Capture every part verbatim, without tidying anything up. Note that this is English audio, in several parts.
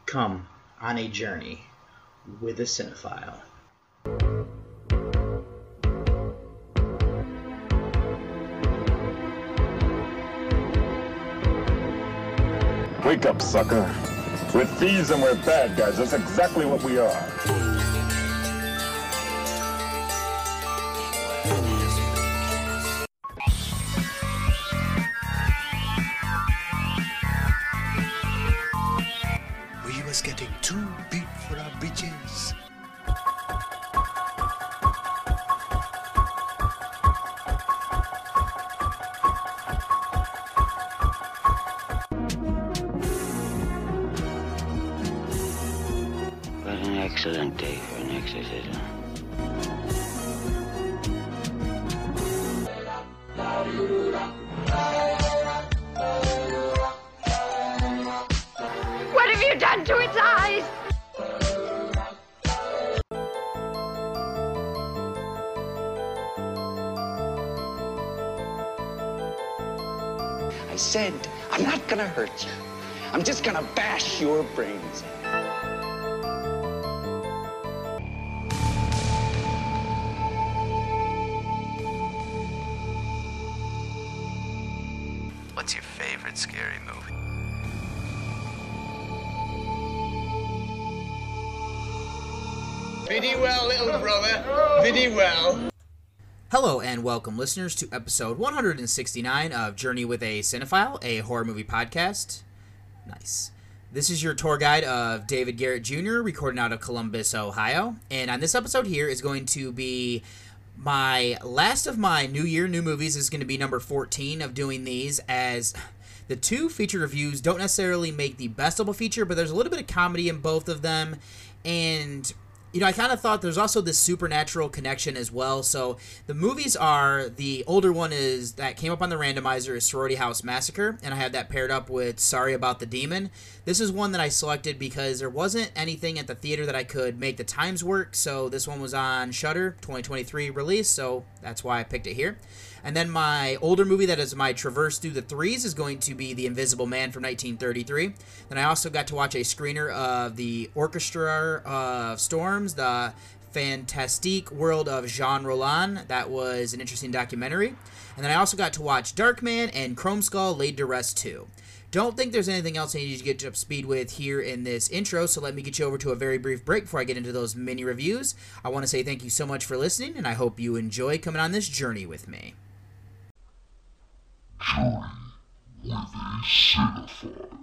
Come on a journey with a cinephile. Wake up, sucker. We're thieves and we're bad guys. That's exactly what we are. We was getting too big for our britches. What an excellent day for an exorcism. What have you done to its eyes? I said, I'm not gonna hurt you. I'm just gonna bash your brains in. What's your favorite scary movie? Biddy well, little brother. Biddy well. Hello and welcome, listeners, to episode one hundred sixty-nine of Journey with a Cinephile, a horror movie podcast. Nice. This is your tour guide of David Garrett Junior, recording out of Columbus, Ohio. And on this episode here is going to be my last of my New Year, New Movies. This is going to be number fourteen of doing these, as the two feature reviews don't necessarily make the best double feature, but there's a little bit of comedy in both of them. And you know, I kind of thought there's also this supernatural connection as well. So the movies are, the older one is, that came up on the randomizer, is Sorority House Massacre, and I had that paired up with Sorry About the Demon. This is one that I selected because there wasn't anything at the theater that I could make the times work, so this one was on Shudder, twenty twenty-three release, so that's why I picked it here. And then my older movie that is my traverse through the threes is going to be The Invisible Man from nineteen thirty-three. Then I also got to watch a screener of The Orchestra of Storms, The Fantastique World of Jean Roland. That was an interesting documentary. And then I also got to watch Darkman and Chrome Skull Laid to Rest two. Don't think there's anything else I need to get up to speed with here in this intro, so let me get you over to a very brief break before I get into those mini reviews. I want to say thank you so much for listening, and I hope you enjoy coming on this journey with me. Journey with a cinephile.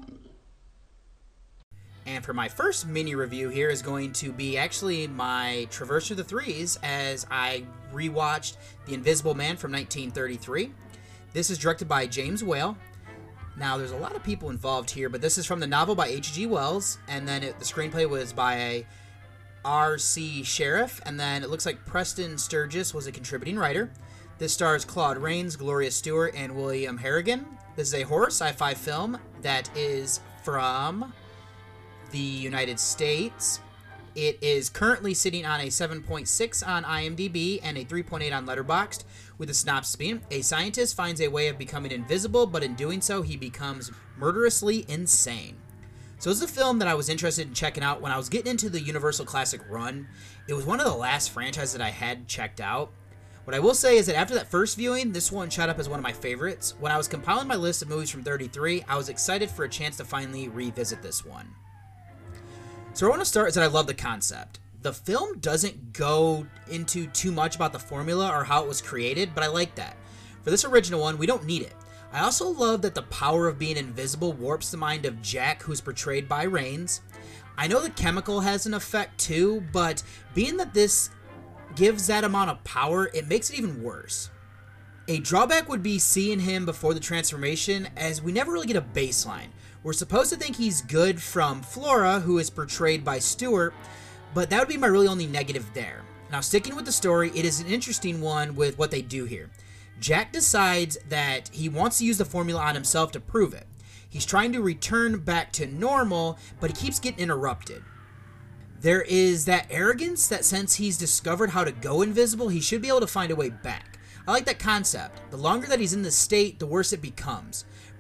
And for my first mini review here is going to be actually my traverse through the threes as I rewatched The Invisible Man from nineteen thirty-three. This is directed by James Whale. Now, there's a lot of people involved here, but this is from the novel by H G Wells, and then it, the screenplay was by R C Sheriff, and then it looks like Preston Sturges was a contributing writer. This stars Claude Rains, Gloria Stewart, and William Harrigan. This is a horror sci-fi film that is from the United States. It is currently sitting on a seven point six on IMDb and a three point eight on Letterboxd, with a synopsis being, a scientist finds a way of becoming invisible, but in doing so, he becomes murderously insane. So this is a film that I was interested in checking out when I was getting into the Universal Classic run. It was one of the last franchises that I had checked out. What I will say is that after that first viewing, this one shot up as one of my favorites. When I was compiling my list of movies from thirty-three, I was excited for a chance to finally revisit this one. So where I want to start is that I love the concept. The film doesn't go into too much about the formula or how it was created, but I like that. For this original one, we don't need it. I also love that the power of being invisible warps the mind of Jack, who's portrayed by Rains. I know the chemical has an effect too, but being that this gives that amount of power, it makes it even worse. A drawback would be seeing him before the transformation, as we never really get a baseline. We're supposed to think he's good from Flora, who is portrayed by Stewart, but that would be my really only negative there. Now, sticking with the story, it is an interesting one with what they do here. Jack decides that he wants to use the formula on himself to prove it. He's trying to return back to normal, but he keeps getting interrupted. There is that arrogance that since he's discovered how to go invisible, he should be able to find a way back. I like that concept. The longer that he's in this state, the worse it becomes.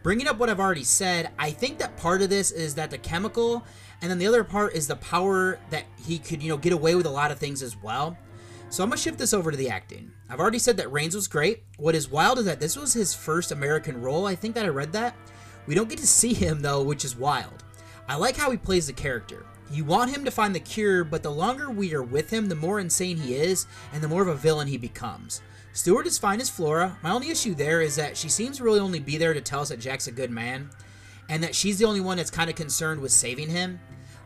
Bringing up what I've already said, I think that part of this is that the chemical, and then the other part is the power that he could, you know, get away with a lot of things as well. So I'm going to shift this over to the acting. I've already said that Rains was great. What is wild is that this was his first American role. I think that I read that. We don't get to see him, though, which is wild. I like how he plays the character. You want him to find the cure, but the longer we are with him, the more insane he is, and the more of a villain he becomes. Stewart is fine as Flora. My only issue there is that she seems to really only be there to tell us that Jack's a good man, and that she's the only one that's kind of concerned with saving him.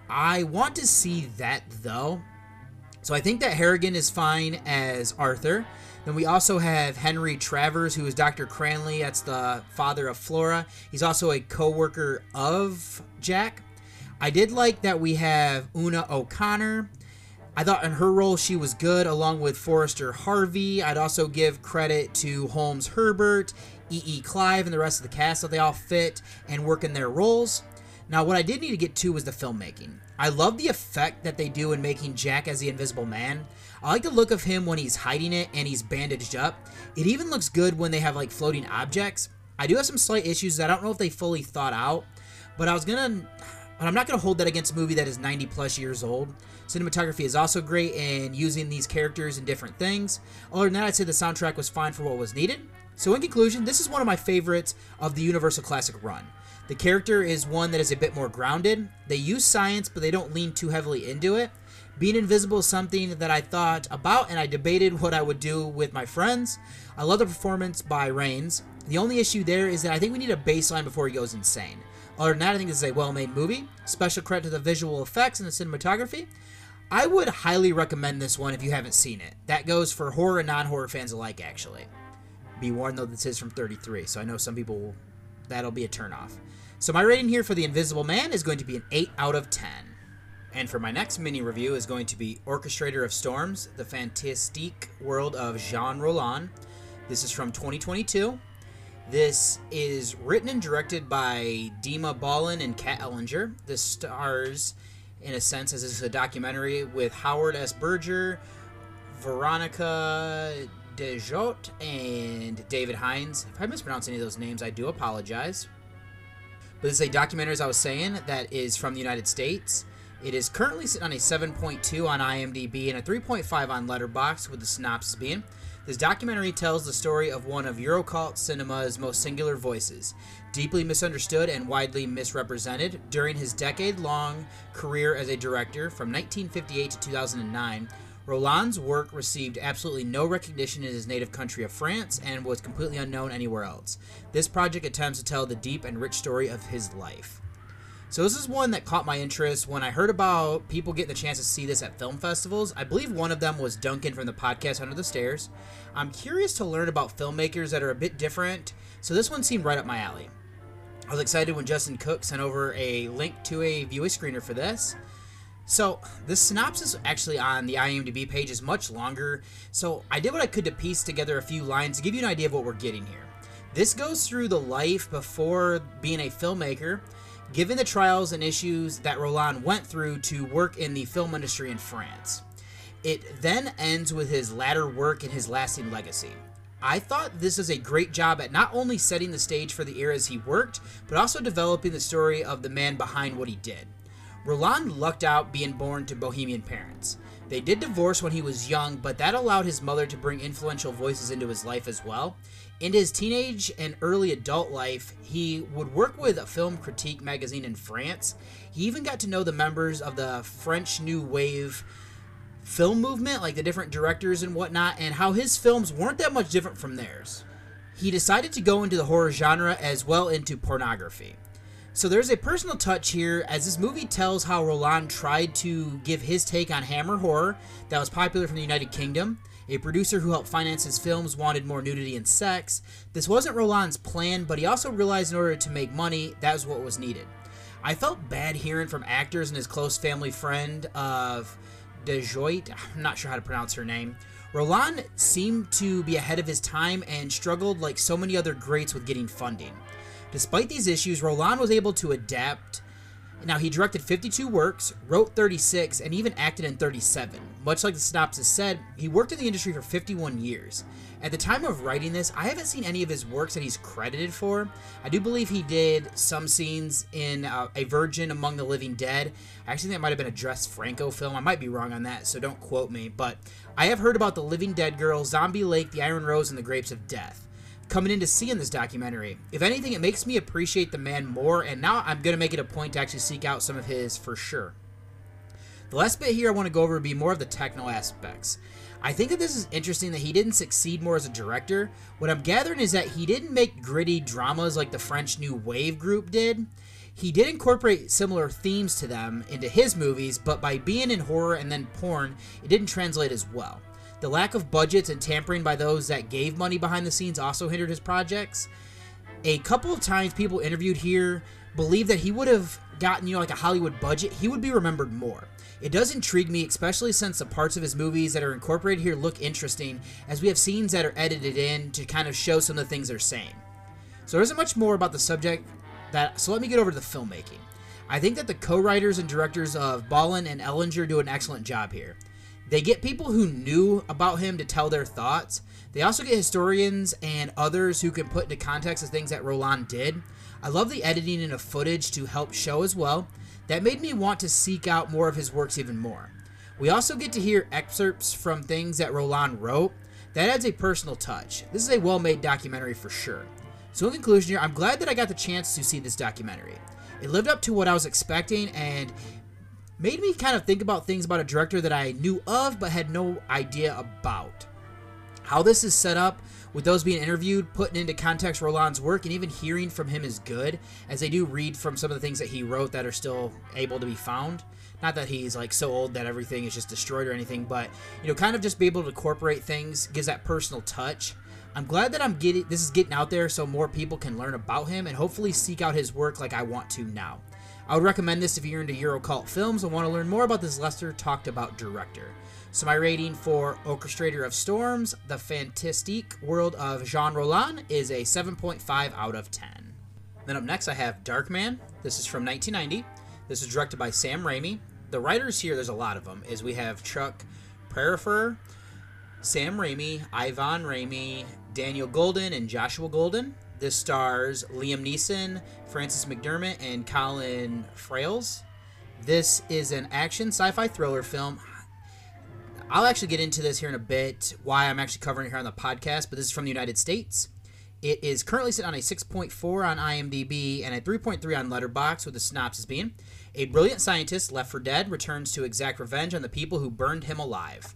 I want to see that, though. So I think that Harrigan is fine as Arthur. Then we also have Henry Travers, who is Doctor Cranley. That's the father of Flora. He's also a co-worker of Jack. I did like that we have Una O'Connor. I thought in her role she was good, along with Forrester Harvey. I'd also give credit to Holmes Herbert, E E. Clive, and the rest of the cast, so they all fit and work in their roles. Now, what I did need to get to was the filmmaking. I love the effect that they do in making Jack as the Invisible Man. I like the look of him when he's hiding it and he's bandaged up. It even looks good when they have like floating objects. I do have some slight issues that I don't know if they fully thought out, but I was gonna, but I'm not gonna hold that against a movie that is ninety plus years old. Cinematography is also great in using these characters in different things. Other than that, I'd say the soundtrack was fine for what was needed. So in conclusion, this is one of my favorites of the Universal Classic run. The character is one that is a bit more grounded. They use science, but they don't lean too heavily into it. Being invisible is something that I thought about, and I debated what I would do with my friends. I love the performance by Rains. The only issue there is that I think we need a baseline before he goes insane. Other than that, I think this is a well-made movie. Special credit to the visual effects and the cinematography. I would highly recommend this one if you haven't seen it. That goes for horror and non-horror fans alike, actually. Be warned, though, this is from thirty-three, so I know some people, that'll be a turnoff. So my rating here for The Invisible Man is going to be an eight out of ten. And for my next mini review is going to be Orchestrator of Storms, The Fantastique World of Jean Rollin. This is from twenty twenty-two. This is written and directed by Dima Ballin and Kat Ellinger. This stars, in a sense, as this is a documentary with Howard S. Berger, Veronica Dejotte, and David Hines. If I mispronounce any of those names, I do apologize. But this is a documentary, as I was saying, that is from the United States. It is currently sitting on a seven point two on IMDb and a three point five on Letterboxd, with the synopsis being: this documentary tells the story of one of Eurocult cinema's most singular voices, deeply misunderstood and widely misrepresented. During his decade-long career as a director from nineteen fifty-eight to two thousand nine, Rollin's work received absolutely no recognition in his native country of France and was completely unknown anywhere else. This project attempts to tell the deep and rich story of his life. So this is one that caught my interest when I heard about people getting the chance to see this at film festivals. I believe one of them was Duncan from the podcast Under the Stairs. I'm curious to learn about filmmakers that are a bit different, so this one seemed right up my alley. I was excited when Justin Cook sent over a link to a view a screener for this. So the synopsis actually on the IMDb page is much longer, so I did what I could to piece together a few lines to give you an idea of what we're getting here. This goes through the life before being a filmmaker, given the trials and issues that Rollin went through to work in the film industry in France. It then ends with his latter work and his lasting legacy. I thought this is a great job at not only setting the stage for the eras he worked, but also developing the story of the man behind what he did. Rollin lucked out being born to Bohemian parents. They did divorce when he was young, but that allowed his mother to bring influential voices into his life as well. In his teenage and early adult life, he would work with a film critique magazine in France. He even got to know the members of the French New Wave film movement, like the different directors and whatnot, and how his films weren't that much different from theirs. He decided to go into the horror genre as well into pornography. So there's a personal touch here, as this movie tells how Rollin tried to give his take on Hammer horror that was popular from the United Kingdom. A producer who helped finance his films wanted more nudity and sex. This wasn't Rollin's plan, but he also realized in order to make money, that was what was needed. I felt bad hearing from actors and his close family friend of Dejotte, I'm not sure how to pronounce her name. Rollin seemed to be ahead of his time and struggled like so many other greats with getting funding. Despite these issues, Rollin was able to adapt Now, he directed fifty-two works, wrote thirty-six, and even acted in thirty-seven. Much like the synopsis said, he worked in the industry for fifty-one years. At the time of writing this, I haven't seen any of his works that he's credited for. I do believe he did some scenes in uh, A Virgin Among the Living Dead. I actually think it might have been a Jess Franco film. I might be wrong on that, so don't quote me. But I have heard about The Living Dead Girl, Zombie Lake, The Iron Rose, and The Grapes of Death coming in to see in this documentary. If anything, it makes me appreciate the man more, and now I'm going to make it a point to actually seek out some of his for sure. The last bit here I want to go over would be more of the technical aspects. I think that this is interesting that he didn't succeed more as a director. What I'm gathering is that he didn't make gritty dramas like the French New Wave group did. He did incorporate similar themes to them into his movies, but by being in horror and then porn, it didn't translate as well. The lack of budgets and tampering by those that gave money behind the scenes also hindered his projects. A couple of times people interviewed here believe that he would have gotten, you know, like a Hollywood budget, he would be remembered more. It does intrigue me, especially since the parts of his movies that are incorporated here look interesting, as we have scenes that are edited in to kind of show some of the things they're saying. So there isn't much more about the subject, that, so let me get over to the filmmaking. I think that the co-writers and directors of Bolin and Ellinger do an excellent job here. They get people who knew about him to tell their thoughts. They also get historians and others who can put into context the things that Roland did. I love the editing and the footage to help show as well. That made me want to seek out more of his works even more. We also get to hear excerpts from things that Roland wrote. That adds a personal touch. This is a well-made documentary for sure. So in conclusion here, I'm glad that I got the chance to see this documentary. It lived up to what I was expecting and made me kind of think about things about a director that I knew of but had no idea about. How this is set up, with those being interviewed, putting into context Roland's work, and even hearing from him is good, as they do read from some of the things that he wrote that are still able to be found. Not that he's like so old that everything is just destroyed or anything, but you know, kind of just be able to incorporate things, gives that personal touch. I'm glad that I'm getting this is getting out there so more people can learn about him and hopefully seek out his work like I want to now. I would recommend this if you're into Euro cult films and want to learn more about this lesser talked about director. So my rating for Orchestrator of Storms, The Fantastique World of Jean Roland, is a seven point five out of ten. Then up next I have Darkman. This is from nineteen ninety. This is directed by Sam Raimi. The writers here, there's a lot of them, is we have Chuck Parifer, Sam Raimi, Ivan Raimi, Daniel Golden, and Joshua Golden. This stars Liam Neeson, Francis McDermott, and Colin Frailes. This is an action sci-fi thriller film. I'll actually get into this here in a bit, why I'm actually covering it here on the podcast, but this is from the United States. It is currently sitting on a six point four on IMDb and a three point three on Letterboxd, with the synopsis being, a brilliant scientist left for dead returns to exact revenge on the people who burned him alive.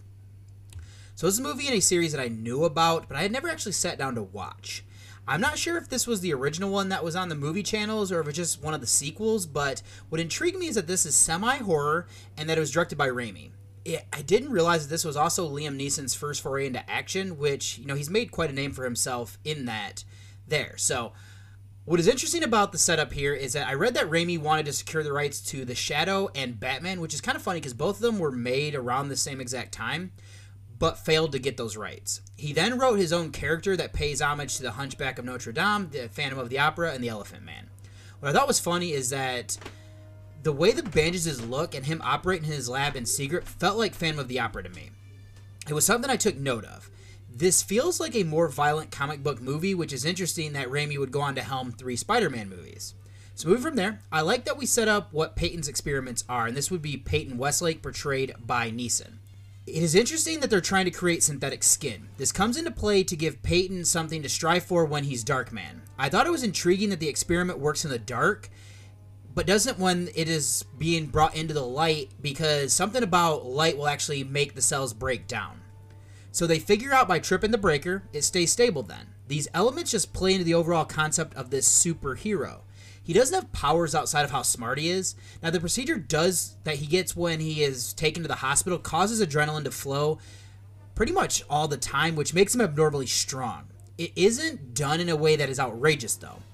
So this is a movie in a series that I knew about, but I had never actually sat down to watch. I'm not sure if this was the original one that was on the movie channels or if it's just one of the sequels, but what intrigued me is that this is semi-horror and that it was directed by Raimi. It, I didn't realize that this was also Liam Neeson's first foray into action, which, you know, he's made quite a name for himself in that there. So what is interesting about the setup here is that I read that Raimi wanted to secure the rights to The Shadow and Batman, which is kind of funny because both of them were made around the same exact time, but failed to get those rights. He then wrote his own character that pays homage to the Hunchback of Notre Dame, the Phantom of the Opera, and the Elephant Man. What I thought was funny is that the way the bandages look and him operating in his lab in secret felt like Phantom of the Opera to me. It was something I took note of. This feels like a more violent comic book movie, which is interesting that Raimi would go on to helm three Spider-Man movies. So moving from there, I like that we set up what Peyton's experiments are, and this would be Peyton Westlake portrayed by Neeson. It is interesting that they're trying to create synthetic skin. This comes into play to give Peyton something to strive for when he's Darkman. I thought it was intriguing that the experiment works in the dark, but doesn't when it is being brought into the light, because something about light will actually make the cells break down. So they figure out by tripping the breaker, it stays stable then. These elements just play into the overall concept of this superhero. He doesn't have powers outside of how smart he is. Now, the procedure does that he gets when he is taken to the hospital causes adrenaline to flow pretty much all the time, which makes him abnormally strong. It isn't done in a way that is outrageous, though.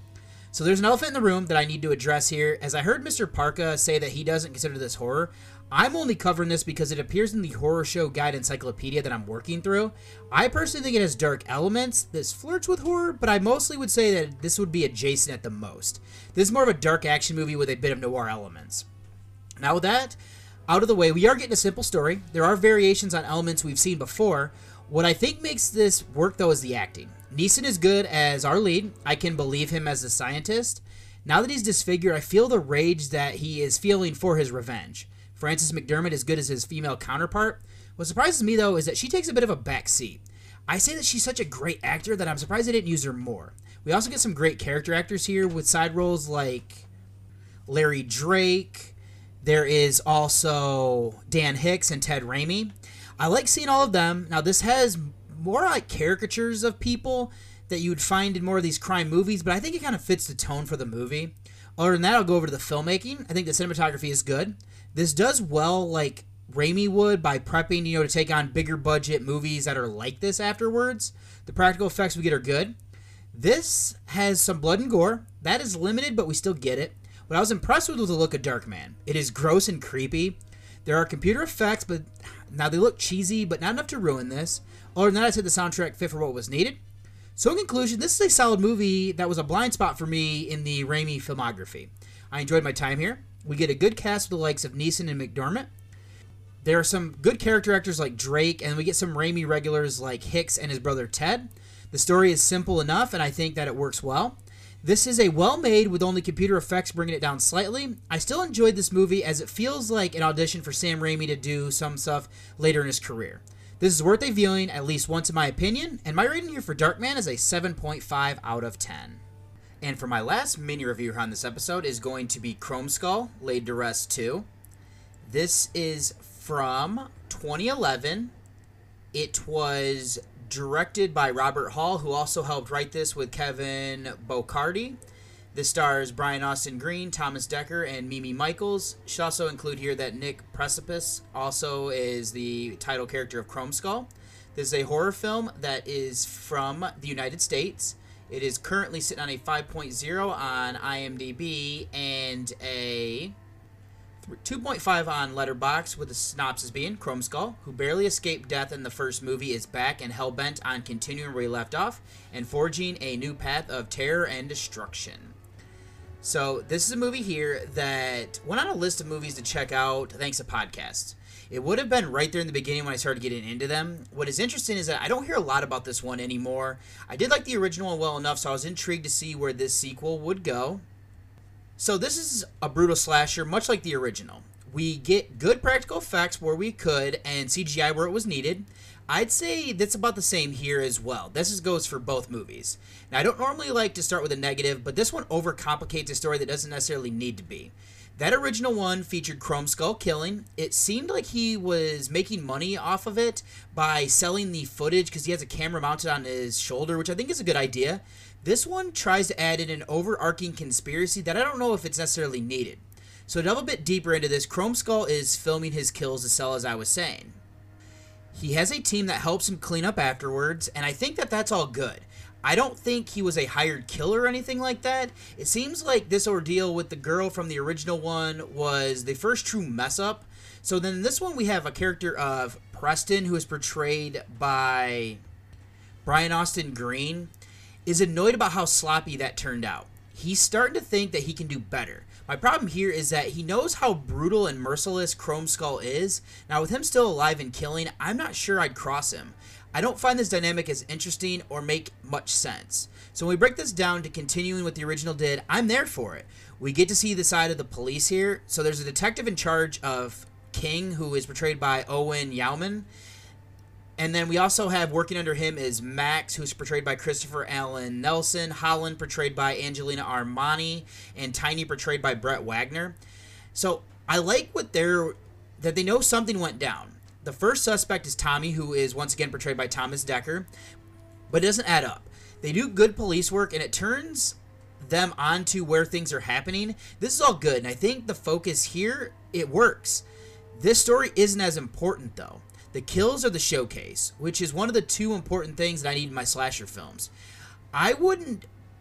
So there's an elephant in the room that I need to address here. As I heard Mister Parka say that he doesn't consider this horror, I'm only covering this because it appears in the Horror Show Guide Encyclopedia that I'm working through. I personally think it has dark elements. This flirts with horror, but I mostly would say that this would be adjacent at the most. This is more of a dark action movie with a bit of noir elements. Now with that out of the way, we are getting a simple story. There are variations on elements we've seen before. What I think makes this work, though, is the acting. Neeson is good as our lead. I can believe him as a scientist. Now that he's disfigured, I feel the rage that he is feeling for his revenge. Frances McDermott is good as his female counterpart. What surprises me, though, is that she takes a bit of a back seat. I say that she's such a great actor that I'm surprised they didn't use her more. We also get some great character actors here with side roles like Larry Drake. There is also Dan Hicks and Ted Raimi. I like seeing all of them. Now, this has more like caricatures of people that you would find in more of these crime movies, but I think it kind of fits the tone for the movie. Other than that, I'll go over to the filmmaking. I think the cinematography is good. This does well like Raimi would by prepping, you know, to take on bigger budget movies that are like this afterwards. The practical effects we get are good. This has some blood and gore. That is limited, but we still get it. What I was impressed with was the look of Darkman. It is gross and creepy. There are computer effects, but now they look cheesy, but not enough to ruin this. Other than that, I'd say the soundtrack fit for what was needed. So in conclusion, this is a solid movie that was a blind spot for me in the Raimi filmography. I enjoyed my time here. We get a good cast with the likes of Neeson and McDermott. There are some good character actors like Drake, and we get some Raimi regulars like Hicks and his brother Ted. The story is simple enough, and I think that it works well. This is a well-made with only computer effects bringing it down slightly. I still enjoyed this movie as it feels like an audition for Sam Raimi to do some stuff later in his career. This is worth a viewing at least once in my opinion, and my rating here for Darkman is a seven point five out of ten. And for my last mini review on this episode is going to be Chrome Skull, Laid to Rest two. This is from twenty eleven. It was directed by Robert Hall, who also helped write this with Kevin Bocardi. This stars Brian Austin Green, Thomas Dekker, and Mimi Michaels. Should also include here that Nick Precipice also is the title character of Chrome Skull. This is a horror film that is from the United States. It is currently sitting on a five point oh on IMDb and a two point five on Letterboxd, with the synopsis being Chrome Skull, who barely escaped death in the first movie, is back and hell-bent on continuing where he left off and forging a new path of terror and destruction. So this is a movie here that went on a list of movies to check out thanks to podcasts. It would have been right there in the beginning when I started getting into them. What is interesting is that I don't hear a lot about this one anymore. I did like the original one well enough, so I was intrigued to see where this sequel would go. So this is a brutal slasher, much like the original. We get good practical effects where we could and C G I where it was needed. I'd say that's about the same here as well. This is, goes for both movies. Now, I don't normally like to start with a negative, but this one overcomplicates a story that doesn't necessarily need to be. That original one featured Chrome Skull killing. It seemed like he was making money off of it by selling the footage because he has a camera mounted on his shoulder, which I think is a good idea. This one tries to add in an overarching conspiracy that I don't know if it's necessarily needed. So to delve a bit deeper into this, Chrome Skull is filming his kills to sell, as I was saying. He has a team that helps him clean up afterwards, and I think that that's all good. I don't think he was a hired killer or anything like that. It seems like this ordeal with the girl from the original one was the first true mess up. So then in this one we have a character of Preston, who is portrayed by Brian Austin Green, is annoyed about how sloppy that turned out. He's starting to think that he can do better. My problem here is that he knows how brutal and merciless Chrome Skull is. Now, with him still alive and killing, I'm not sure I'd cross him. I don't find this dynamic as interesting or make much sense. So when we break this down to continuing what the original did, I'm there for it. We get to see the side of the police here. So there's a detective in charge of King, who is portrayed by Owen Yauman. And then we also have working under him is Max, who's portrayed by Christopher Allen Nelson, Holland portrayed by Angelina Armani, and Tiny portrayed by Brett Wagner. So I like what they're that they know something went down. The first suspect is Tommy, who is once again portrayed by Thomas Dekker, but it doesn't add up. They do good police work, and it turns them onto where things are happening. This is all good, and I think the focus here, it works. This story isn't as important, though. The kills are the showcase, which is one of the two important things that I need in my slasher films. I wouldn't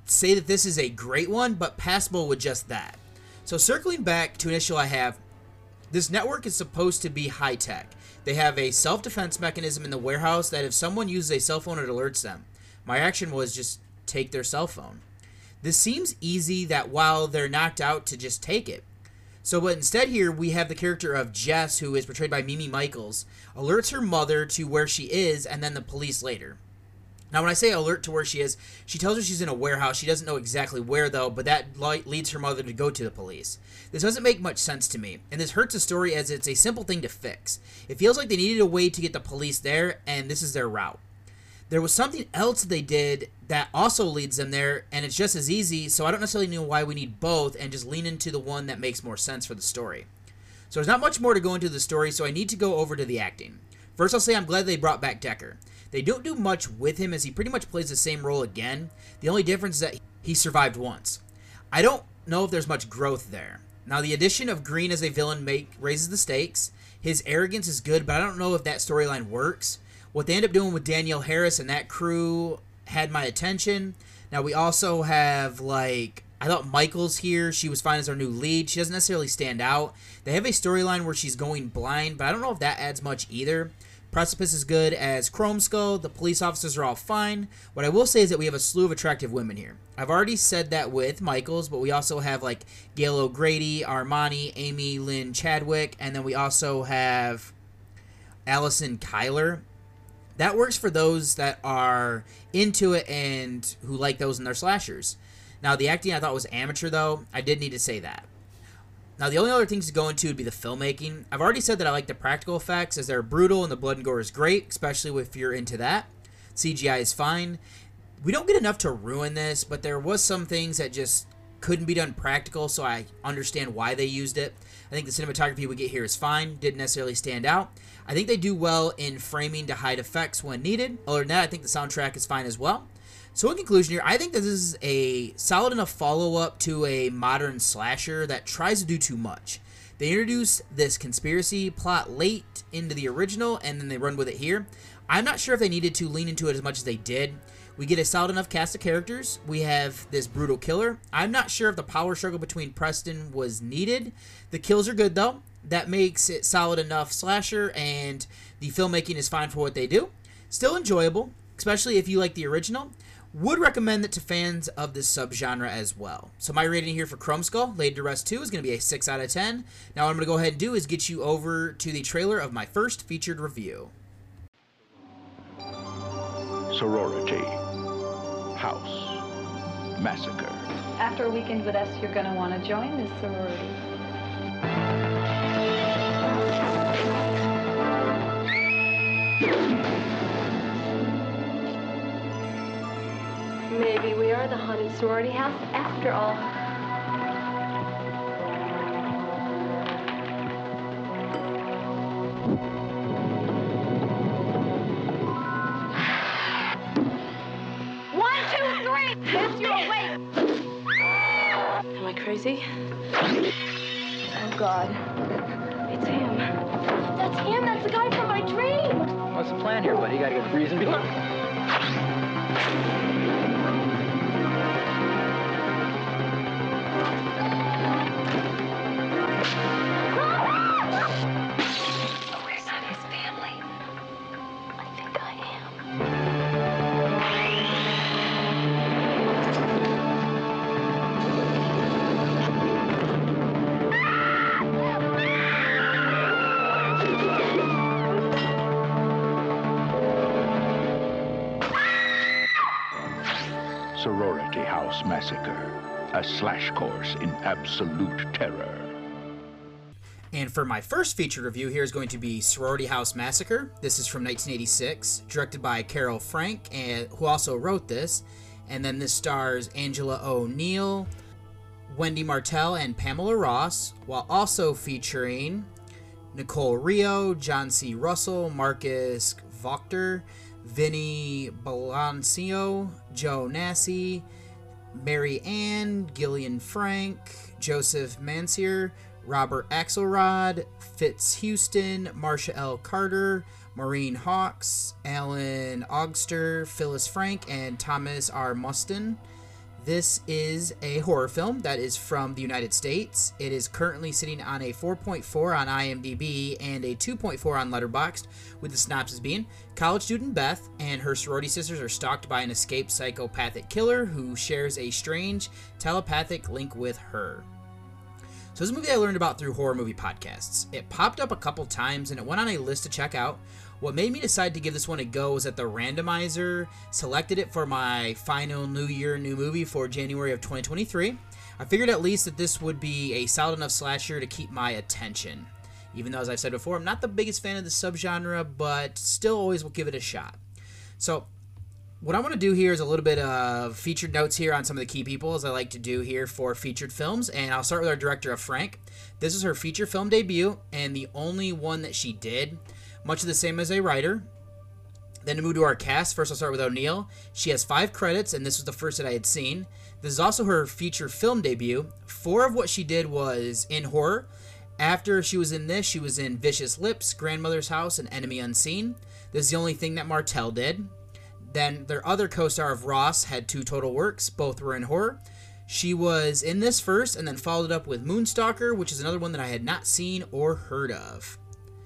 say that this is a great one, but passable with just that. So circling back to an issue I have, this network is supposed to be high-tech. They have a self-defense mechanism in the warehouse that if someone uses a cell phone, it alerts them. My action was just take their cell phone. This seems easy that while they're knocked out to just take it. So but instead here we have the character of Jess, who is portrayed by Mimi Michaels, alerts her mother to where she is and then the police later. Now when I say alert to where she is, she tells her she's in a warehouse. She doesn't know exactly where though, but that leads her mother to go to the police. This doesn't make much sense to me, and this hurts the story as it's a simple thing to fix. It feels like they needed a way to get the police there, and this is their route. There was something else they did that also leads them there, and it's just as easy, so I don't necessarily know why we need both, and just lean into the one that makes more sense for the story. So there's not much more to go into the story, so I need to go over to the acting. First, I'll say I'm glad they brought back Decker. They don't do much with him as he pretty much plays the same role again. The only difference is that he survived once. I don't know if there's much growth there. Now, the addition of Green as a villain make, raises the stakes. His arrogance is good, but I don't know if that storyline works. What they end up doing with Danielle Harris and that crew had my attention. Now, we also have, like, I thought Michaels here. She was fine as our new lead. She doesn't necessarily stand out. They have a storyline where she's going blind, but I don't know if that adds much either. Precipice is good as Chrome Skull. The police officers are all fine. What I will say is that we have a slew of attractive women here. I've already said that with Michaels, but we also have like Gail O'Grady, Armani, Amy Lynn Chadwick, and then we also have Allison Kyler. That works for those that are into it and who like those in their slashers. Now, the acting I thought was amateur, though. I did need to say that. Now, the only other things to go into would be the filmmaking. I've already said that I like the practical effects as they're brutal and the blood and gore is great, especially if you're into that. C G I is fine. We don't get enough to ruin this, but there was some things that just couldn't be done practical, so I understand why they used it. I think the cinematography we get here is fine. Didn't necessarily stand out. I think they do well in framing to hide effects when needed. Other than that, I think the soundtrack is fine as well. So in conclusion here, I think that this is a solid enough follow-up to a modern slasher that tries to do too much. They introduced this conspiracy plot late into the original, and then they run with it here. I'm not sure if they needed to lean into it as much as they did. We get a solid enough cast of characters. We have this brutal killer. I'm not sure if the power struggle between Preston was needed. The kills are good, though. That makes it solid enough slasher, and the filmmaking is fine for what they do. Still enjoyable, especially if you like the original. Would recommend it to fans of this subgenre as well. So my rating here for Chrome Skull, Laid to Rest two, is going to be a six out of ten. Now what I'm going to go ahead and do is get you over to the trailer of my first featured review. Sorority House Massacre. After a weekend with us, you're going to want to join this sorority. Maybe we are the haunted sorority house after all. One, two, three! Yes, you're awake! Am I crazy? Oh, God. It's him. That's him! That's the guy from my dream! What's the plan here, buddy? You gotta get the reason behind. Sorority House Massacre, a slash course in absolute terror. And for my first featured review here is going to be Sorority House Massacre. This is from nineteen eighty-six, directed by Carol Frank, and who also wrote this. And then this stars Angela O'Neill, Wendy Martell, and Pamela Ross, while also featuring Nicole Rio, John C. Russell, Marcus Vogter, Vinny Balancio, Joe Nassi, Mary Ann, Gillian Frank, Joseph Mansier, Robert Axelrod, Fitz Houston, Marsha L. Carter, Maureen Hawks, Alan Ogster, Phyllis Frank, and Thomas R. Mustin. This is a horror film that is from the United States. It is currently sitting on a four point four on IMDb and a two point four on Letterboxd, with the synopsis being, college student Beth and her sorority sisters are stalked by an escaped psychopathic killer who shares a strange telepathic link with her. So this is a movie I learned about through horror movie podcasts. It popped up a couple times and it went on a list to check out. What made me decide to give this one a go was that the randomizer selected it for my final New Year New Movie for January of twenty twenty-three. I figured at least that this would be a solid enough slasher to keep my attention. Even though, as I've said before, I'm not the biggest fan of the subgenre, but still always will give it a shot. So what I want to do here is a little bit of featured notes here on some of the key people, as I like to do here for featured films, and I'll start with our director of Frank. This is her feature film debut, and the only one that she did. Much of the same as a writer. Then to move to our cast, first I'll start with O'Neill. She has five credits, and this was the first that I had seen. This is also her feature film debut. Four of what she did was in horror. After she was in this, she was in Vicious Lips, Grandmother's House, and Enemy Unseen. This is the only thing that Martell did. Then their other co-star of Ross had two total works. Both were in horror. She was in this first, and then followed it up with Moonstalker, which is another one that I had not seen or heard of.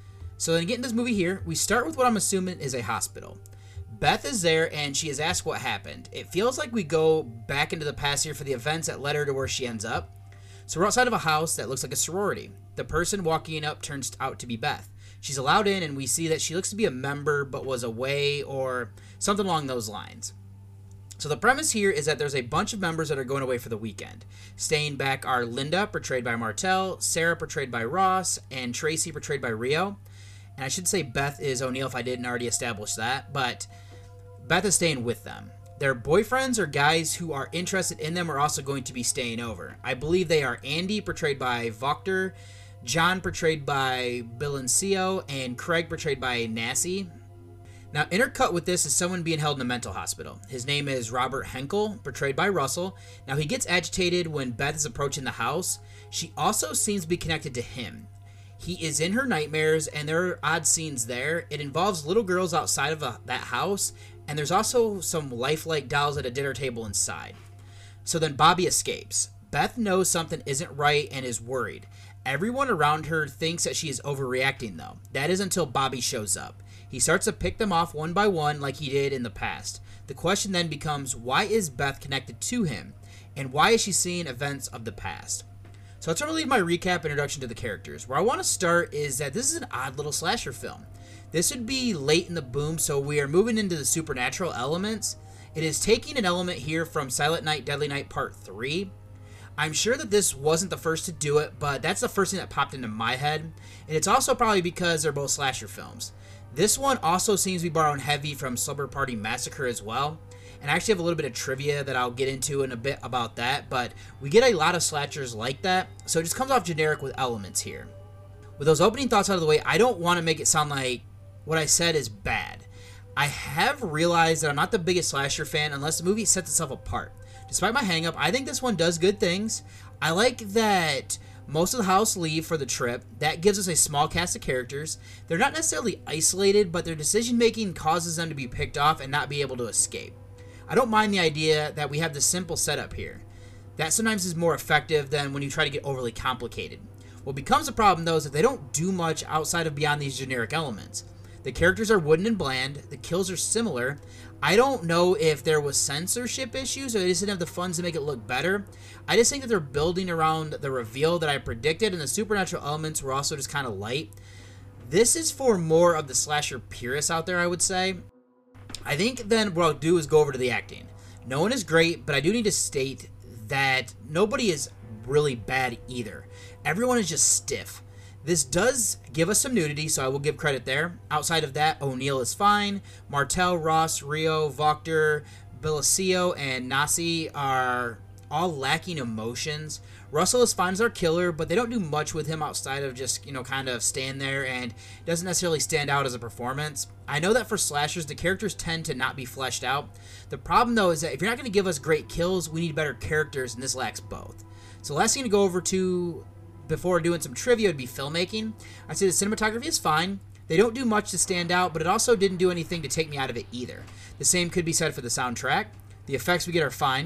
So then getting this movie here, we start with what I'm assuming is a hospital. Beth is there and she is asked what happened. It feels like we go back into the past here for the events that led her to where she ends up. So we're outside of a house that looks like a sorority. The person walking up turns out to be Beth. She's allowed in and we see that she looks to be a member but was away or something along those lines. So the premise here is that there's a bunch of members that are going away for the weekend. Staying back are Linda, portrayed by Martell, Sarah, portrayed by Ross, and Tracy, portrayed by Rio. And I should say Beth is O'Neill if I didn't already establish that, but Beth is staying with them. Their boyfriends or guys who are interested in them are also going to be staying over. I believe they are Andy, portrayed by Voctor, John, portrayed by Bilencio, and Craig, portrayed by Nassie. Now, intercut with this is someone being held in a mental hospital. His name is Robert Henkel, portrayed by Russell. Now, he gets agitated when Beth is approaching the house. She also seems to be connected to him. He is in her nightmares, and there are odd scenes there. It involves little girls outside of a, that house, and there's also some lifelike dolls at a dinner table inside. So then Bobby escapes. Beth knows something isn't right and is worried. Everyone around her thinks that she is overreacting, though. That is until Bobby shows up. He starts to pick them off one by one like he did in the past. The question then becomes, why is Beth connected to him? And why is she seeing events of the past? So let's leave my recap introduction to the characters. Where I want to start is that this is an odd little slasher film. This would be late in the boom, so we are moving into the supernatural elements. It is taking an element here from Silent Night, Deadly Night Part three. I'm sure that this wasn't the first to do it, but that's the first thing that popped into my head. And it's also probably because they're both slasher films. This one also seems to be borrowing heavy from Slumber Party Massacre as well. And I actually have a little bit of trivia that I'll get into in a bit about that, but we get a lot of slashers like that, so it just comes off generic with elements here. With those opening thoughts out of the way, I don't want to make it sound like what I said is bad. I have realized that I'm not the biggest slasher fan unless the movie sets itself apart. Despite my hang-up, I think this one does good things. I like that most of the house leave for the trip. That gives us a small cast of characters. They're not necessarily isolated, but their decision-making causes them to be picked off and not be able to escape. I don't mind the idea that we have this simple setup here. That sometimes is more effective than when you try to get overly complicated. What becomes a problem, though, is that they don't do much outside of beyond these generic elements. The characters are wooden and bland. The kills are similar. I don't know if there was censorship issues or they just didn't have the funds to make it look better. I just think that they're building around the reveal that I predicted, and the supernatural elements were also just kind of light. This is for more of the slasher purists out there, I would say. I think then what I'll do is go over to the acting. No one is great, but I do need to state that nobody is really bad either. Everyone is just stiff. This does give us some nudity, so I will give credit there. Outside of that, O'Neill is fine. Martell, Ross, Rio, Voctor, Bilencio, and Nassie are all lacking emotions. Russell is fine as our killer, but they don't do much with him outside of just, you know, kind of stand there, and doesn't necessarily stand out as a performance. I know that for slashers, the characters tend to not be fleshed out. The problem, though, is that if you're not going to give us great kills, we need better characters, and this lacks both. So last thing to go over to before doing some trivia would be filmmaking. I'd say the cinematography is fine. They don't do much to stand out, but it also didn't do anything to take me out of it either. The same could be said for the soundtrack. The effects we get are fine.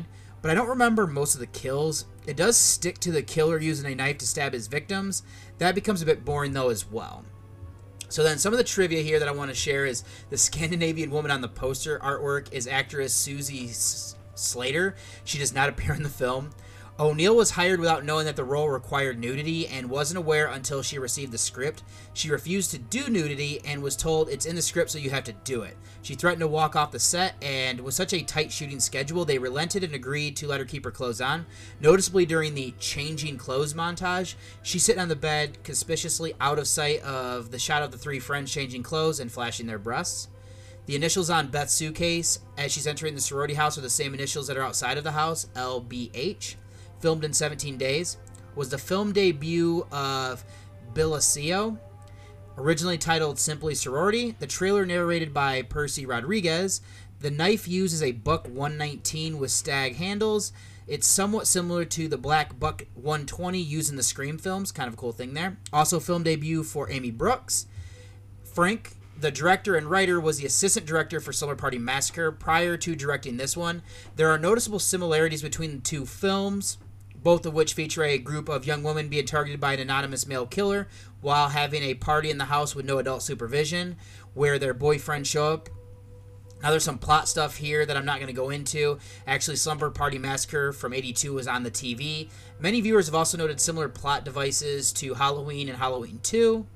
but I don't remember most of the kills. It does stick to the killer using a knife to stab his victims. That becomes a bit boring though as well. So then some of the trivia here that I want to share is the Scandinavian woman on the poster artwork is actress Susie S- Slater. She does not appear in the film. O'Neill was hired without knowing that the role required nudity and wasn't aware until she received the script. She refused to do nudity and was told it's in the script so you have to do it. She threatened to walk off the set, and with such a tight shooting schedule, they relented and agreed to let her keep her clothes on. Noticeably during the changing clothes montage, she's sitting on the bed conspicuously out of sight of the shot of the three friends changing clothes and flashing their breasts. The initials on Beth's suitcase as she's entering the sorority house are the same initials that are outside of the house, L B H. Filmed in seventeen days, was the film debut of Belisario, originally titled simply Sorority. The trailer narrated by Percy Rodriguez. The knife used is a Buck one nineteen with stag handles. It's somewhat similar to the black Buck one twenty used in the Scream films. Kind of a cool thing there. Also film debut for Amy Brooks. Frank, the director and writer, was the assistant director for Slumber Party Massacre prior to directing this one. There are noticeable similarities between the two films, both of which feature a group of young women being targeted by an anonymous male killer while having a party in the house with no adult supervision, where their boyfriends show up. Now, there's some plot stuff here that I'm not going to go into. Actually, Slumber Party Massacre from eighty-two was on the T V. Many viewers have also noted similar plot devices to Halloween and Halloween two.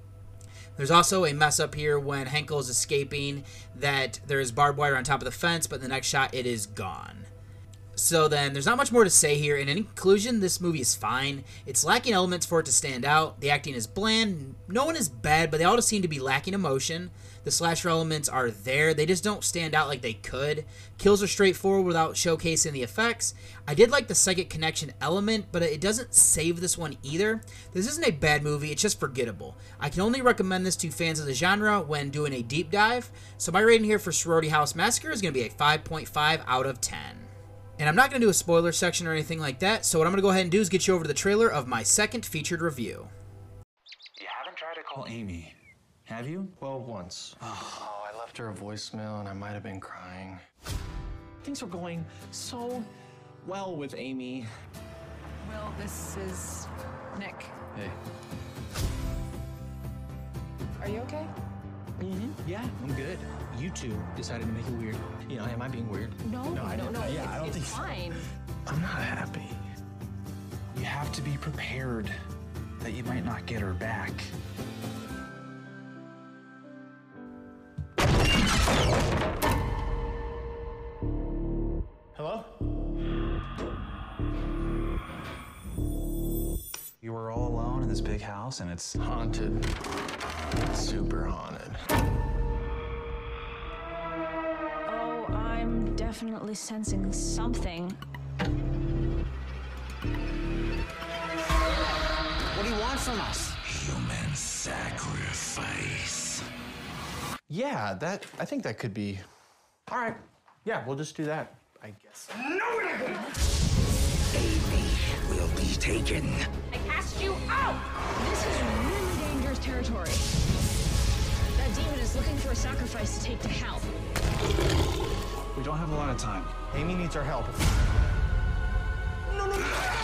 There's also a mess up here when Henkel is escaping that there is barbed wire on top of the fence, but in the next shot it is gone. So then, there's not much more to say here. In conclusion, this movie is fine. It's lacking elements for it to stand out. The acting is bland. No one is bad, but they all just seem to be lacking emotion. The slasher elements are there. They just don't stand out like they could. Kills are straightforward without showcasing the effects. I did like the psychic connection element, but it doesn't save this one either. This isn't a bad movie. It's just forgettable. I can only recommend this to fans of the genre when doing a deep dive. So my rating here for Sorority House Massacre is going to be a five point five out of ten. And I'm not going to do a spoiler section or anything like that, so what I'm going to go ahead and do is get you over to the trailer of my second featured review. You haven't tried to call Amy, have you? Well, once. Oh, I left her a voicemail and I might have been crying. Things were going so well with Amy. Well, this is Nick. Hey. Are you okay? Mm-hmm. Yeah, I'm good. You two decided to make it weird. You know, am I being weird? No, no, I no, no. Yeah, it's, I don't it's think fine. I'm not happy. You have to be prepared that you might not get her back. Hello? You were all alone in this big house and it's haunted. Super haunted. Oh, I'm definitely sensing something. What do you want from us? Human sacrifice. Yeah, that, I think that could be. All right. Yeah, we'll just do that, I guess. No, Amy will be taken. I cast you out! This is really dangerous territory. That demon is looking for a sacrifice to take to hell. We don't have a lot of time. Amy needs our help. No, no, no.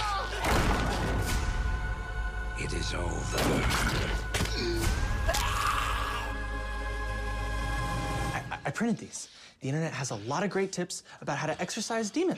It is over. I, I printed these. The internet has a lot of great tips about how to exorcise demons.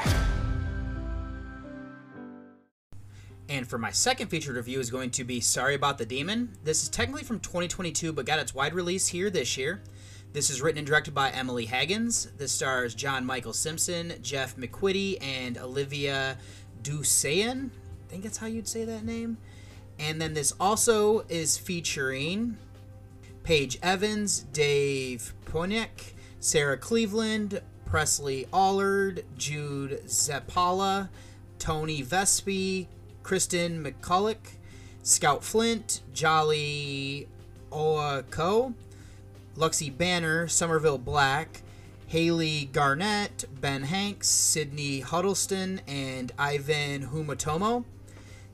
And for my second featured review is going to be Sorry About the Demon. This is technically from twenty twenty-two, but got its wide release here this year. This is written and directed by Emily Haggins. This stars John Michael Simpson, Jeff McQuitty, and Olivia Deuceyan. I think that's how you'd say that name. And then this also is featuring Paige Evans, Dave Poniek, Sarah Cleveland, Presley Allard, Jude Zappala, Tony Vespi, Kristen McCulloch, Scout Flint, Jolly Oako, Luxie Banner, Somerville Black, Haley Garnett, Ben Hanks, Sydney Huddleston, and Ivan Humatomo.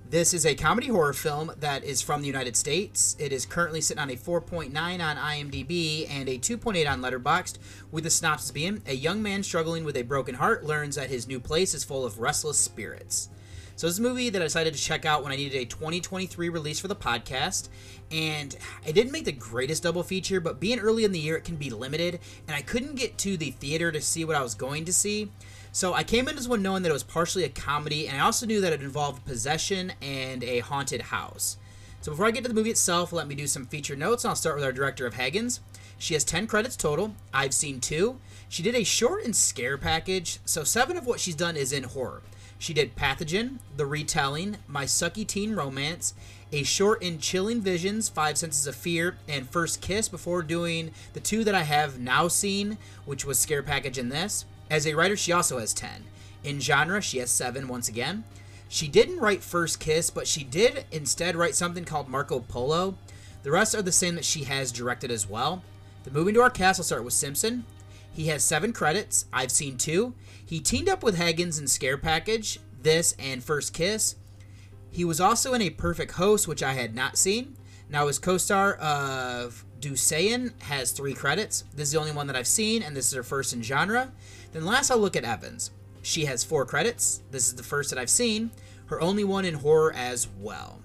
This is a comedy horror film that is from the United States. It is currently sitting on a four point nine on IMDb and a two point eight on Letterboxd, with the synopsis being, a young man struggling with a broken heart learns that his new place is full of restless spirits. So this is a movie that I decided to check out when I needed a twenty twenty-three release for the podcast, and I didn't make the greatest double feature, but being early in the year, it can be limited, and I couldn't get to the theater to see what I was going to see. So I came into this one knowing that it was partially a comedy, and I also knew that it involved possession and a haunted house. So before I get to the movie itself, let me do some feature notes, and I'll start with our director of Haggins. She has ten credits total. I've seen two. She did a short and scare package, so seven of what she's done is in horror. She did Pathogen, The Retelling, My Sucky Teen Romance, a short in Chilling Visions, Five Senses of Fear, and First Kiss before doing the two that I have now seen, which was Scare Package and this. As a writer, she also has ten. In genre, she has seven once again. She didn't write First Kiss, but she did instead write something called Marco Polo. The rest are the same that she has directed as well. Then moving to our cast, I'll start with Simpson. He has seven credits. I've seen two. He teamed up with Haggins in Scare Package, this, and First Kiss. He was also in A Perfect Host, which I had not seen. Now his co-star of Dusayan has three credits. This is the only one that I've seen, and this is her first in genre. Then last, I'll look at Evans. She has four credits. This is the first that I've seen. Her only one in horror as well.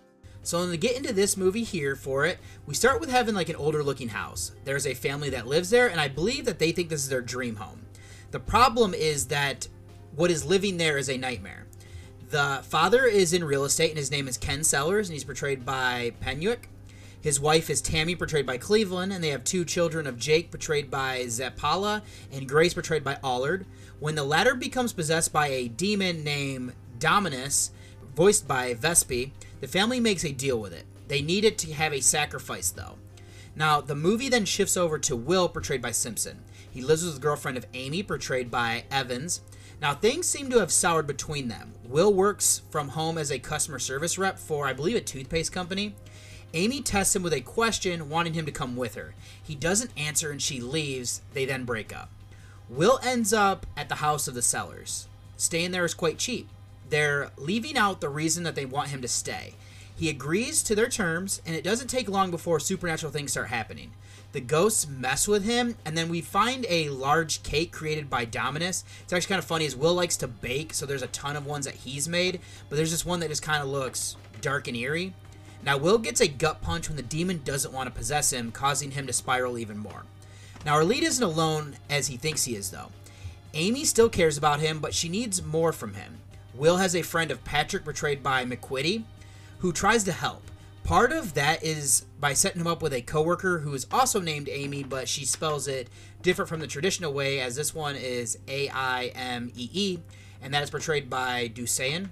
So to get into this movie here for it, we start with having like an older looking house. There's a family that lives there, and I believe that they think this is their dream home. The problem is that what is living there is a nightmare. The father is in real estate, and his name is Ken Sellers, and he's portrayed by Penuik. His wife is Tammy, portrayed by Cleveland, and they have two children of Jake, portrayed by Zappala, and Grace, portrayed by Allard. When the latter becomes possessed by a demon named Dominus, voiced by Vespi, the family makes a deal with it. They need it to have a sacrifice, though. Now, the movie then shifts over to Will, portrayed by Simpson. He lives with the girlfriend of Amy, portrayed by Evans. Now, things seem to have soured between them. Will works from home as a customer service rep for, I believe, a toothpaste company. Amy tests him with a question, wanting him to come with her. He doesn't answer and she leaves. They then break up. Will ends up at the house of the Sellers. Staying there is quite cheap. They're leaving out the reason that they want him to stay. He agrees to their terms, and it doesn't take long before supernatural things start happening. The ghosts mess with him, and then we find a large cake created by Dominus. It's actually kind of funny, as Will likes to bake, so there's a ton of ones that he's made, but there's this one that just kind of looks dark and eerie. Now, Will gets a gut punch when the demon doesn't want to possess him, causing him to spiral even more. Now, our lead isn't alone as he thinks he is, though. Amy still cares about him, but she needs more from him. Will has a friend of Patrick, portrayed by McQuitty, who tries to help. Part of that is by setting him up with a coworker who is also named Amy, but she spells it different from the traditional way, as this one is A I M E E, and that is portrayed by Dusayan.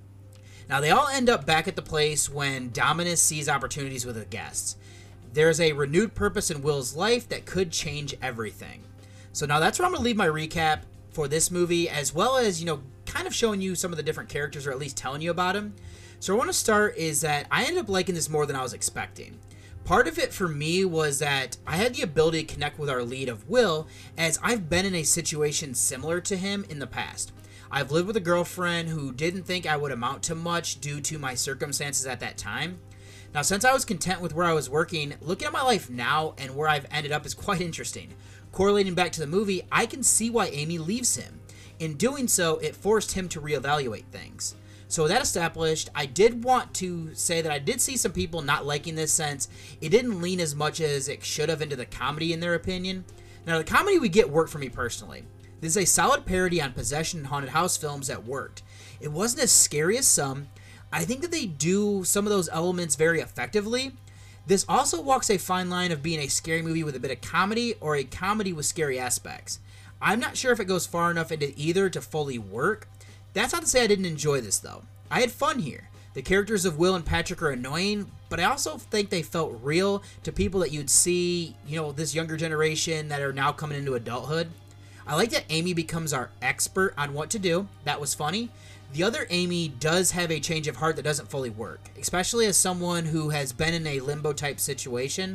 Now, they all end up back at the place when Dominus sees opportunities with the guests. There's a renewed purpose in Will's life that could change everything. So now that's where I'm going to leave my recap for this movie, as well as, you know, kind of showing you some of the different characters, or at least telling you about them. So I want to start is that I ended up liking this more than I was expecting. Part of it for me was that I had the ability to connect with our lead of Will, as I've been in a situation similar to him in the past. I've lived with a girlfriend who didn't think I would amount to much due to my circumstances at that time. Now, since I was content with where I was working, looking at my life now and where I've ended up is quite interesting. Correlating back to the movie, I can see why Amy leaves him. In doing so, it forced him to reevaluate things. So with that established, I did want to say that I did see some people not liking this, since it didn't lean as much as it should have into the comedy in their opinion. Now, the comedy we get worked for me personally. This is a solid parody on possession and haunted house films that worked. It wasn't as scary as some. I think that they do some of those elements very effectively. This also walks a fine line of being a scary movie with a bit of comedy, or a comedy with scary aspects. I'm not sure if it goes far enough into either to fully work. That's not to say I didn't enjoy this, though. I had fun here. The characters of Will and Patrick are annoying, but I also think they felt real to people that you'd see, you know, this younger generation that are now coming into adulthood. I like that Amy becomes our expert on what to do. That was funny. The other Amy does have a change of heart that doesn't fully work, especially as someone who has been in a limbo type situation.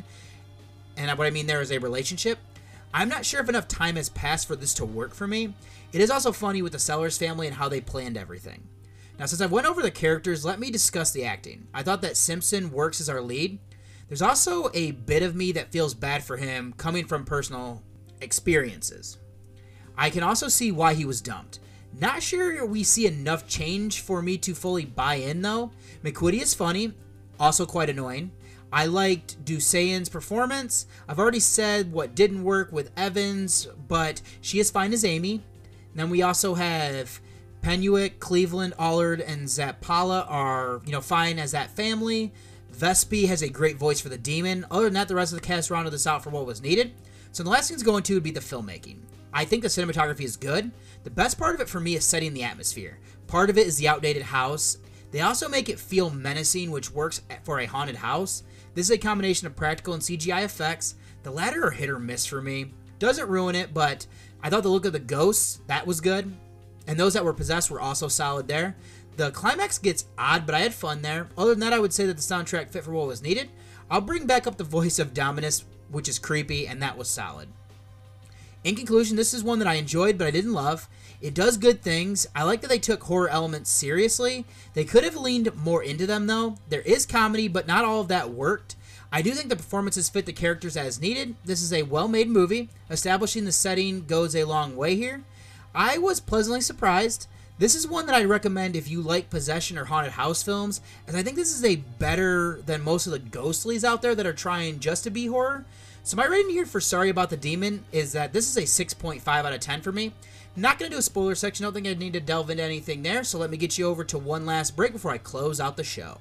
And what I mean there is a relationship. I'm not sure if enough time has passed for this to work for me. It is also funny with the Sellers family and how they planned everything. Now, since I've went over the characters, let me discuss the acting. I thought that Simpson works as our lead. There's also a bit of me that feels bad for him coming from personal experiences. I can also see why he was dumped. Not sure we see enough change for me to fully buy in, though. McQuitty is funny, also quite annoying. I liked Dusayan's performance. I've already said what didn't work with Evans, but she is fine as Amy. And then we also have Penuik, Cleveland, Allard, and Zappala are, you know, fine as that family. Vespi has a great voice for the demon. Other than that, the rest of the cast rounded this out for what was needed. So the last thing to go into would be the filmmaking. I think the cinematography is good. The best part of it for me is setting the atmosphere. Part of it is the outdated house. They also make it feel menacing, which works for a haunted house. This is a combination of practical and C G I effects. The latter are hit or miss for me. Doesn't ruin it, but I thought the look of the ghosts, that was good. And those that were possessed were also solid there. The climax gets odd, but I had fun there. Other than that, I would say that the soundtrack fit for what was needed. I'll bring back up the voice of Dominus, which is creepy, and that was solid. In conclusion, this is one that I enjoyed, but I didn't love. It does good things. I like that they took horror elements seriously. They could have leaned more into them, though. There is comedy, but not all of that worked. I do think the performances fit the characters as needed. This is a well-made movie. Establishing the setting goes a long way here. I was pleasantly surprised. This is one that I recommend if you like possession or haunted house films, as I think this is a better than most of the ghostlies out there that are trying just to be horror. So my rating here for Sorry About the Demon is that this is a six point five out of ten for me. Not going to do a spoiler section. I don't think I need to delve into anything there, so let me get you over to one last break before I close out the show.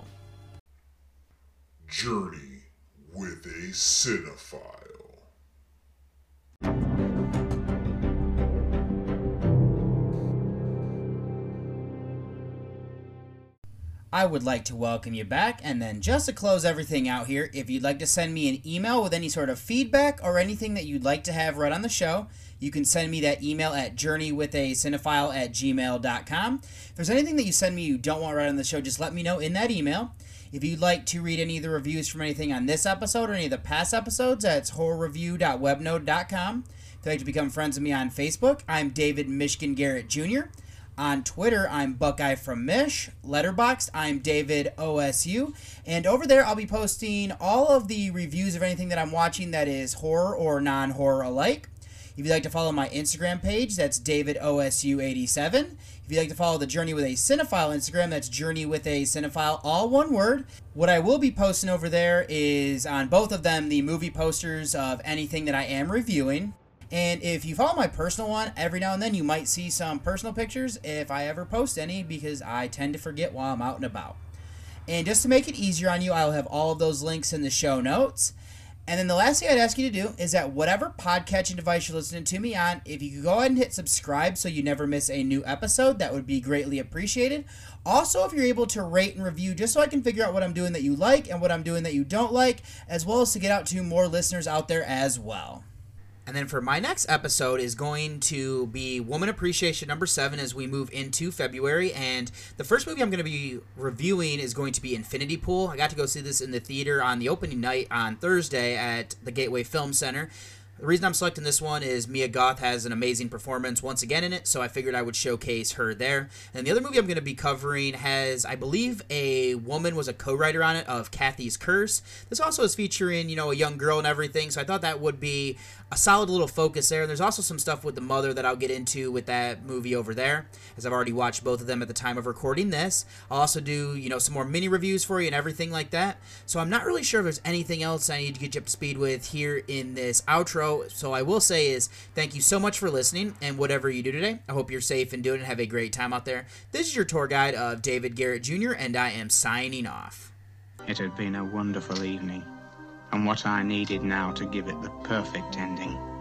Journey with a Cinephile. I would like to welcome you back, and then just to close everything out here, if you'd like to send me an email with any sort of feedback or anything that you'd like to have read on the show, you can send me that email at journeywithacinephile at gmail dot com. If there's anything that you send me you don't want read on the show, just let me know in that email. If you'd like to read any of the reviews from anything on this episode or any of the past episodes, that's horror review dot webnode dot com. If you'd like to become friends with me on Facebook, I'm David Michigan Garrett Junior On Twitter, I'm Buckeye from Mish. Letterboxd, I'm David O S U. And over there, I'll be posting all of the reviews of anything that I'm watching that is horror or non-horror alike. If you'd like to follow my Instagram page, that's David O S U eighty-seven. If you'd like to follow the Journey with a Cinephile Instagram, that's Journey with a Cinephile, all one word. What I will be posting over there is on both of them the movie posters of anything that I am reviewing. And if you follow my personal one, every now and then you might see some personal pictures if I ever post any, because I tend to forget while I'm out and about. And just to make it easier on you, I'll have all of those links in the show notes. And then the last thing I'd ask you to do is that whatever podcatching device you're listening to me on, if you could go ahead and hit subscribe so you never miss a new episode, that would be greatly appreciated. Also, if you're able to rate and review, just so I can figure out what I'm doing that you like and what I'm doing that you don't like, as well as to get out to more listeners out there as well. And then for my next episode is going to be Woman Appreciation number seven as we move into February. And the first movie I'm going to be reviewing is going to be Infinity Pool. I got to go see this in the theater on the opening night on Thursday at the Gateway Film Center. The reason I'm selecting this one is Mia Goth has an amazing performance once again in it, so I figured I would showcase her there. And the other movie I'm going to be covering has, I believe, a woman was a co-writer on it of Kathy's Curse. This also is featuring, you know, a young girl and everything, so I thought that would be a solid little focus there. And there's also some stuff with the mother that I'll get into with that movie over there, as I've already watched both of them at the time of recording this. I'll also do, you know, some more mini reviews for you and everything like that. So I'm not really sure if there's anything else I need to get you up to speed with here in this outro. So I will say is thank you so much for listening, and whatever you do today, I hope you're safe and doing it and have a great time out there. This is your tour guide of David Garrett Junior, and I am signing off. It had been a wonderful evening, and what I needed now to give it the perfect ending